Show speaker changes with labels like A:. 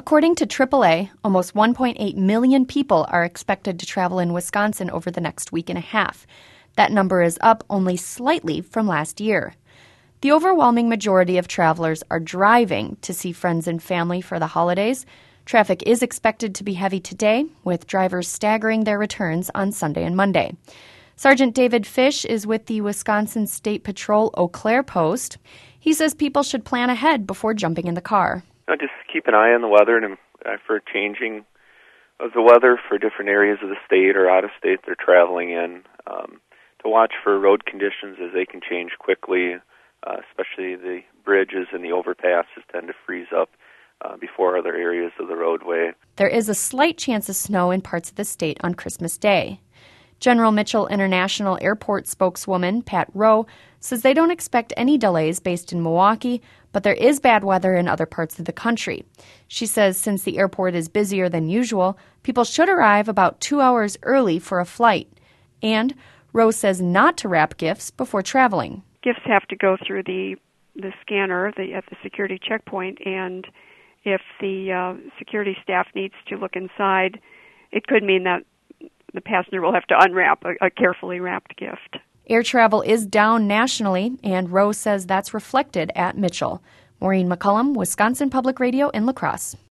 A: According to AAA, almost 1.8 million people are expected to travel in Wisconsin over the next week and a half. That number is up only slightly from last year. The overwhelming majority of travelers are driving to see friends and family for the holidays. Traffic is expected to be heavy today, with drivers staggering their returns on Sunday and Monday. Sergeant David Fish is with the Wisconsin State Patrol Eau Claire post. He says people should plan ahead before jumping in the car.
B: Just keep an eye on the weather and for changing of the weather for different areas of the state or out of state they're traveling in. To watch for road conditions as they can change quickly, especially the bridges and the overpasses tend to freeze up before other areas of the roadway.
A: There is a slight chance of snow in parts of the state on Christmas Day. General Mitchell International Airport spokeswoman Pat Rowe says they don't expect any delays based in Milwaukee, but there is bad weather in other parts of the country. She says since the airport is busier than usual, people should arrive about 2 hours early for a flight. And Rowe says not to wrap gifts before traveling.
C: Gifts have to go through the scanner at the security checkpoint, and if the security staff needs to look inside, it could mean that the passenger will have to unwrap a carefully wrapped gift.
A: Air travel is down nationally, and Rowe says that's reflected at Mitchell. Maureen McCullum, Wisconsin Public Radio in La Crosse.